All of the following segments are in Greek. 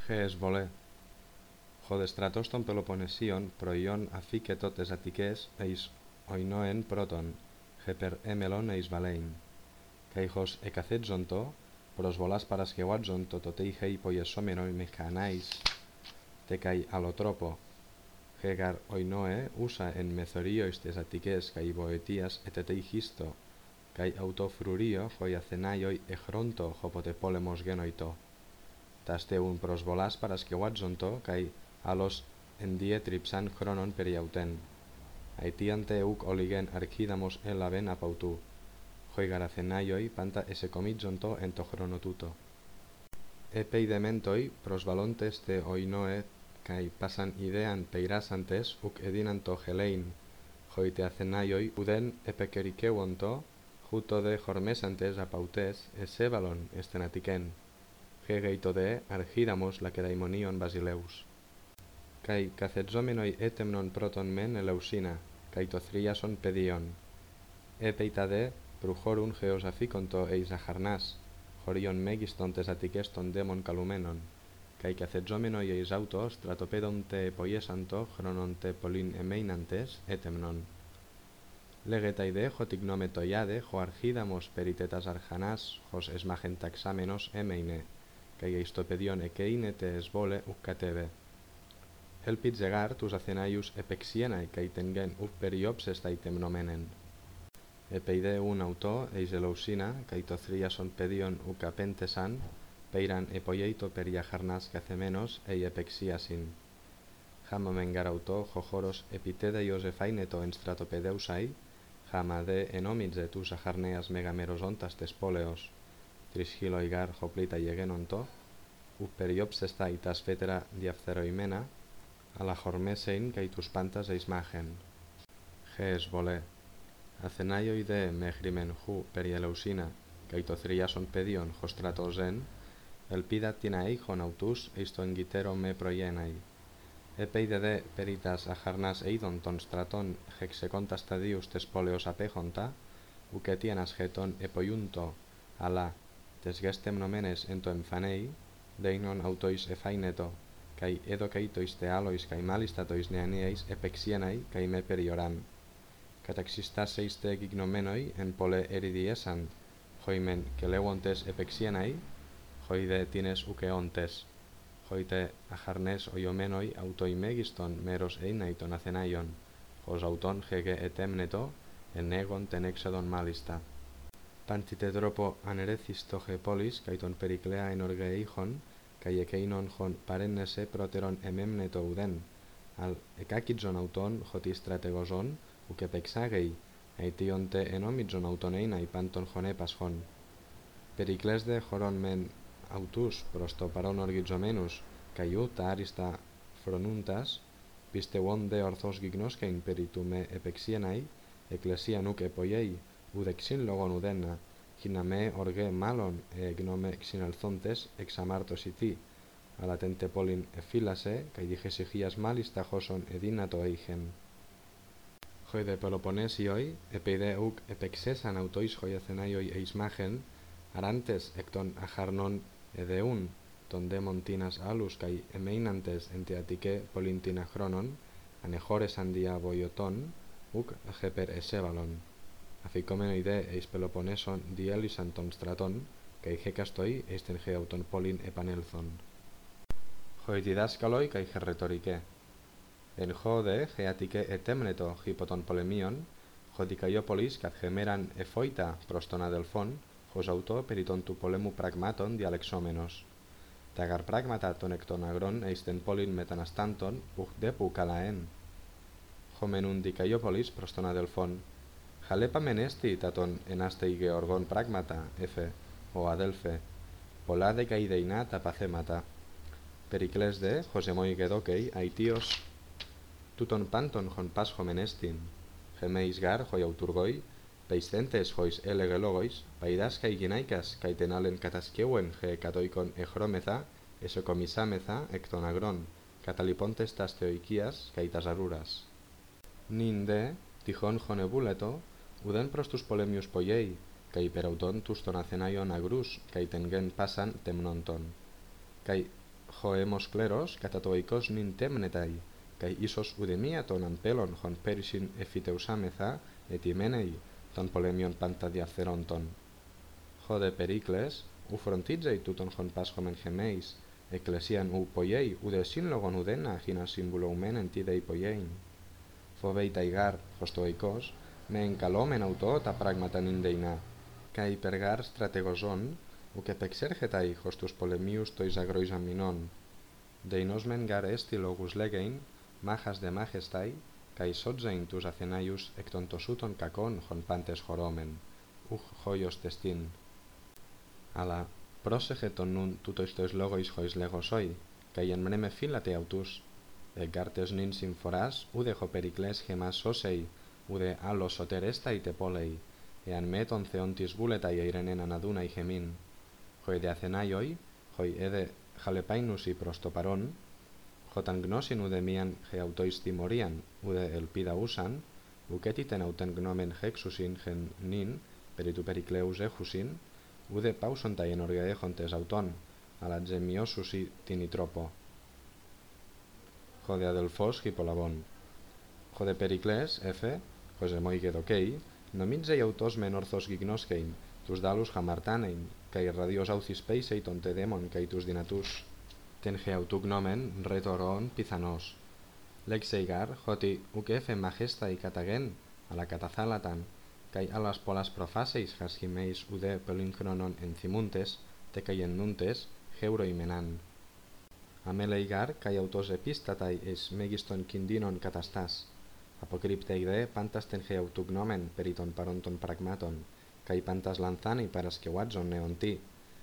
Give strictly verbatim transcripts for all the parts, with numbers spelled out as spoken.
Χες βολέ. Χο στρατός των Πελοποννησίων προϊόν αφήκετο τες Αττικές εις οινόεν πρώτον, χεπερ έμελον εις βαλέιν. Καίχος εκαθέτζοντο, προσβολάς παρασκευάτζοντο το τε είχε υπογεσόμενο μηχανάις, τε καί άλλο τρόπο. Χεγαρ οινόε ούσα εν μεθορίοις τες Αττικές καί βοητείας ετετέ χίστο, καί αυτοφρουρίο χοι Αθενάιοι εχρόντο χόποτε πόλεμος γένοητο. Ταστεούν προσβολάς παρασκευάτζοντο καί άλλος ενδιέτριψαν χρόνον περιαουτέν. Αιτίαν τε ουκ ολιγέν αρχίδαμος έλαβεν απ' αυτού. Χοίγαρ Αθενάιοι πάντα εσεκομίτζοντο εν το χρόνο τούτο. Επεϊδεμέντοι προσβαλώντες τε οινόε καί πάσαν ιδέαν πεϊράσαντες ουκ εδίναν το χελέιν, χοι τε Αθενάιοι ουδέν επεκαιρικεύοντο, χούτο δε χορμέσαντες απ' αυτές εσέβαλον εστεν Αττικέν. Χαίγειτο δε αρχίδαμος λακεδαιμονίων βασιλέους. Καί καθετζόμενοι έτεμνον πρώτον μεν ελεουσίνα, καί το θρίασον παιδίον. Έπειτα δε προχώρουν χεως αφήκοντο εις αχαρνάς, χωρίον μέγιστον τες Αττικές των δαίμων καλουμένων, καί καθετζόμενοι εις αύτο στρατοπέδων τε επογέσαντο χρόνον τε πολλήν εμέναντες έτεμνον. Λέγεται δε χω την γνωμετοιάδε χω αρχίδαμος περί τετας αρχανάς χως εσμάχεν ταξάμενος έμεινε, καί εις το παιδιόν εκέινεται εσβόλε ουκ κατέβε. Έλπιτζε γάρ τους Αθενάιους επεξιέναι καί τενγέν ουκ περιόψες τα ητεμνομένεν. Επεϊδέ ουν αυτό εις ελεουσίνα καί το θρίασον παιδίον ουκ απέντεσαν, πέιραν επογέητο περί αχαρνάς καθεμένος ει επεξίασιν. Χάμαμεν γάρ αυτό χω χώρος επιτέδε Ιωζεφάινετο εν στρατοπεδέουσαι, χάμα δε ενόμιτζε τους αχαρνέας μεγαμεροζόντας τες πόλεως. Τρισχύλοι γάρ χω πλήτα γεγένοντο, ουκ περιόψεστα ει τας φέτερα διαφθεροημένα, αλλά χορμέσειν καί τους πάντας εισμάχεν. Χες βολέ. Αθενάιοι δε μέχρι μεν χου περί ελεουσίνα καί το θριάσον παιδίον χω στρατοζέν, ελπίδα την αείχον αυτούς εις το εγκυτέρο με προγέναι. Επέιδε δε περί τας αχαρνάς είδων των στρατών χεξεκόντας σταδίους τες πόλεως απέχοντα, ουκ αιτίαν ασχετών εποιούντο, αλλά τες γεστεμνομένες εν το εμφανέι, δεινον αυτοίς εφάινετο, καί εδωκαίτο εις τε άλλοις καί μάλιστα το εις νεανίαις επεξίαναι καί με περιοράν. Καταξιστάσε εις τε εγγυγνωμένοι εν πολλέ εριδιέσαν, χοι μεν και λέγοντες επεξίαναι, χοι δε τίνες ουκεόντες, χοι τε αχαρνές οιωμένοι αυτοί μέγιστον μέρος έιναι των Αθενάιων, χως αυτόν χεγε ετέμνετο, ενέγον τεν έξοδον μάλιστα. Πάντι τε τρόπο ανερέθιστο χε πόλης καί τον Περικλέα εν οργεήχον, καί εκέινον χον παρέννεσε πρώτερον εμέμνετο ουδέν, αλ εκάκιτζον αυτόν χωτί στρατεγωζόν, ουκ επεξάγει, αιτίον τε ενόμιτζον αυτόν έιναι πάντων χον έπασχον. Περικλές δε χωρών μεν αυτούς προς το παρόν οργιτζομένους, καί ου τα άριστα φρονούντας, πιστευόν δε ορθώς γιγνώσκειν περί του με επεξίαναι, εκκλησίαν ουκ επογέει, ουδεξίν λόγον ουδένα, χίνα με οργέ μάλλον εγνώμε ξυνελθόντες εξαμάρτωση τι, αλλά τεν τε πόλην εφύλασε, καί διχεσυχίας μάλιστα χώσον εδύνατο είχεν. Χοι δε Πελοποννήσιοι, επεϊδέ ουκ επεξέσαν αυτοίς χοι Αθενάιοι εισμάχεν, αράντες εκ των αχαρνών εδεούν, των δαίμων τίνας άλλους καί εμέναντες εν τε Αττικέ πολλήν τίνα χρόνων, ανεχώρεσαν δια βοηθωτών, ουκ χεπερ εσέβαλον. Αφηκόμενοι δε εις Πελοποννέσον διέλυσαν των στρατών, καί χεκαστοί εις τεν χε αυτον πόλην επανέλθον. Χοι διδάσκαλοι καί χε ρητορικέ. Εν χω δε χε Αττικέ ετέμνετο χύπο των πολεμίων, χω δικαιόπολης καθχεμέραν εφόητα προς των αδελφών, χως αυτό περί των του πολέμου πραγμάτων διαλεξόμενος. Τα γαρ πράγματα των εκ των αγρών εις τεν πόλην μεταναστάντων, ουκ δέπου καλαέν. Χωμένουν δικαιόπολης προς των αδελφών. Χαλέπαμεν έστι τα των ενάστοι γεωργών πράγματα, έφε, ο αδέλφε, πολλά δε καί δεινά τα παθέματα. Περικλές δε, χως εμόι γεδόκεϊ, αητίος, τούτον πάντων χον πάσχομεν έστιν. Χεμέις γάρ, χοι αυτουργοί, πεϊστέντες χωις έλεγε λόγοις, παϊδάς καί γυναίκας καί τεν άλλεν κατασκεύουεν χε κατοίκον εχρώμεθα, εσεκομισάμεθα εκ των αγρών, καταλοιπώντες τας θεοικίας καί τας αρούρας. Νυν δε, τυχόν χωνεβούλετο, ουδέν προς τους πολέμιους πογέει, καί υπεραυτόν τους των Αθενάιων αγρούς, καί τεν γεν πάσαν τεμνόντων. Καί jo hemos kleros katatoikos nin temnetai, kai isos udemia ton ampelon hon perisin efiteusameza etimenei ton polemion pantadiatheronton. Jo de Pericles, u frontitzei tuton hon pas homen gemeis, ecclesian u poiei ude synlogon udena hina symbuloumen entidei poiein. Fovei taigar, hostoikos, me encalomen auto ta pragmatan indeina, kai pergar strategoson, uke pexergetai hostus polemius tois agrois aminon. Deinos men gar esti logus legein, majas de majestai, kai sotzein tus acenaius ectontosuton kakon hon pantes horomen, ug hoios testin. Ala, prosegeton nun tutois tois logois hois legosoi, kai en mneme filate autus, egartes nin sinforas, ude ho Pericles gemas sosei, ude allos soter estai te polei, ean meton theontis buletai eirenen anaduna i gemin, hoi de acenaioi, hoi ede jalepainus i prostoparon, jotan gnosin ude mian ge autois timorian, ude elpida usan, ucetiten auten gnomen hexusin gen nin, peritu Pericleus ejusin, ude pausontai en orgaejontes auton, ala gemiosus i tinitropo. Jode Adelfos hipolabon. Jode Pericles, efe, jose moigedokei, nomitzei autos menorthos gignoskein, tus dalus hamartanein, kai radios aucis peisei tonte demon kai tus dinatus. Ten ge autugnomen retoron pizanos. Lexeigar, joti ukefe majestai katagen, ala katazalatan, kai alas polas profaseis hasgimeis ude pelinchronon encimuntes, te caien nuntes, geuro imenan. Ameleigar, kai autos epistatai es megiston kindinon katastas, apocrypteide pantas ten ge autugnomen periton paronton pragmaton, kai pantas lanzani paraskewatson neonti.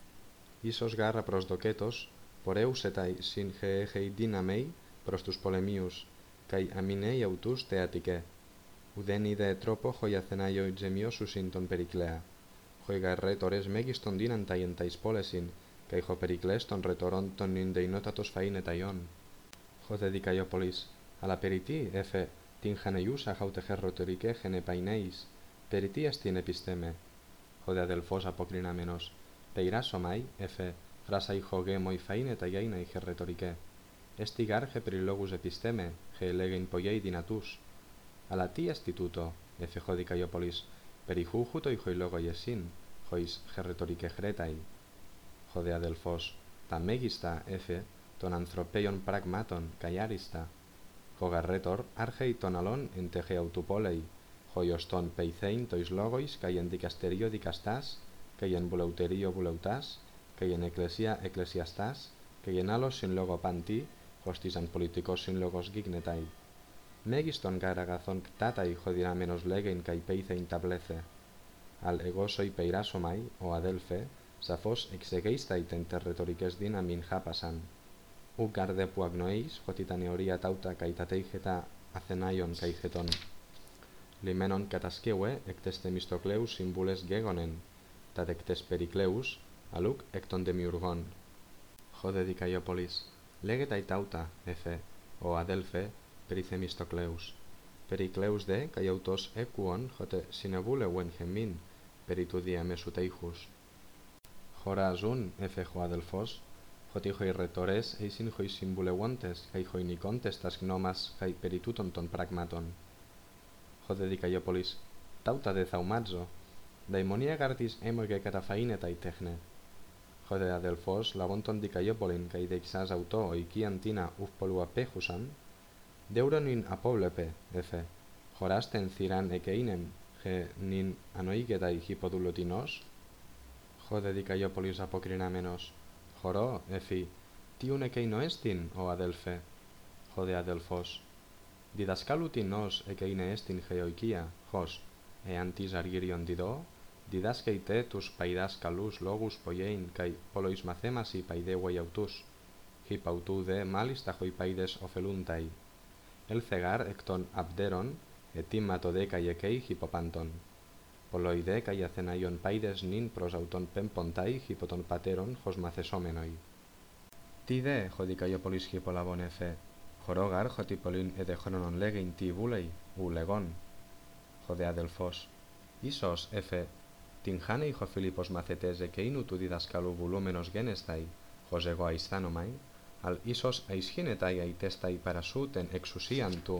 Isos garra prosdoketos, poreusetai sin geegei dinamei prostus polemius, kai aminei autus teatike. Uden ide tropo hoi acenaio gemiosus inton Periclea, hoi garretores megiston dinantai entais polesin, kai ho Pericles ton retoron ton nindeinotatos fainetaion. Ho dedicaiopolis, ala periti, efe, tin janeiusa haute gerroterike genepaineis, periti estin episteme. Ho de Adelfos apocrinamenos, peirasomai, efe, frasai hoge moi fainetaiainai gerretorike. Estigar ge perilogus episteme, ge elegein poiei dinatus. Ala ti estituto, efe ho dicaiopolis, perijujuto i hoi logo iesin, hois gerretorike gretai. Jode Adelfos, ta megista, efe, ton anthropeion pragmaton, kai arista. Hogarretor, argei ton alon entege autupolei, hoios ton peizein tois logois, kai en dicasterio dicastas, kai en buleuterio buleutas, kai en ecclesia ecclesiastas, kai en alos sin logo panti, hostisan politikos sin logos gignetai. Megiston garagazon ctatai jodira menos legein kai peizein tablece. Al egosoi peirasomai, o Adelfe, safos exegeistai ten territoriques dinamin japasan. U garde puagnoeis, jotitaneoria tauta kai tateigeta acenaion kai geton. Limenon kataskeue ectes Themistocleus simbules gegonen, tat ectes Pericleus, aluc ecton demiurgon. Jode dicaiopolis, legetai tauta, efe, o Adelfe, peri Themistocleus. Pericleus de, kai autos equon, jote sinebuleuen gemin, peritu dia mesuteijus. Horas un, efe jo Adelfos, joti hoi retores eisin hoi simbuleuontes, kai hoi nicontes tas gnomas kai perituton ton pragmaton. Jode dicaiopolis, tauta de Zaumazo, daimonia gartis emoge catafainetai techne. Jode Adelfos, labonton dicaiopolin kai deixas auto oikian tina uf polua pejusan, deuronin apoblepe, efe, jorasten ziran ekeinen, ge nin anoigetai hipodulotinos. Jode dicaiopolis apocrinamenos, joro, efi, tiun ekeino estin, o Adelfe. Jode Adelfos, didascalutin nos ekeine estin geoikia, jos, eantis argirion dido, didaskeite tus paidascalus logus poiein kai polois mathemasi paideuei autus, hipautu de malis ta hoi paides ofeluntai. El cegar ecton abderon, etimmato de kai ekei hipopanton. Poloide kai acenaion paides nin prosauton pempontai hipoton pateron hos macesomenoi. Tide, jodicaiopolis hipolabon efe, jorogar jotipolin edejononon legein ti bulei, u legon. Jode Adelfos, isos, efe, tinjanei jo Filipos macetes ekeinu tu didascalu volumenos genestai, josego aistanomai, al isos aisginetai aitestai parasuten exusian tu,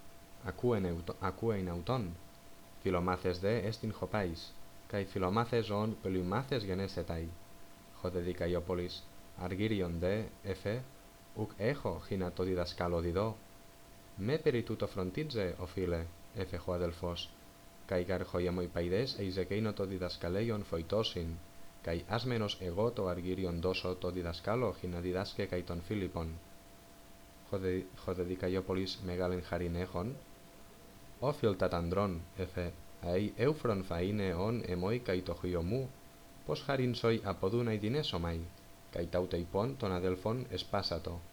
acuen auton, filomaces de estin hopais, kai filomaces on pelumaces genesetai, hodedikaiopolis, argirion de efe, uk echo ginato didascalo dido, me perituto frontitze, o phile, efe ho adelphos, kai garhoiamoi paides eisekeino to didascaleion foitosin, kai asmenos ego to argirion doso to didascalo gina didasque kai ton Philippon, hodedikaiopolis megalen harinehon, o filtatandron, efe, ai eufron faine on emoi kai to hiomu, pos harin soi apodunai dinesomai, kai tauteipon ton adelphon espasato,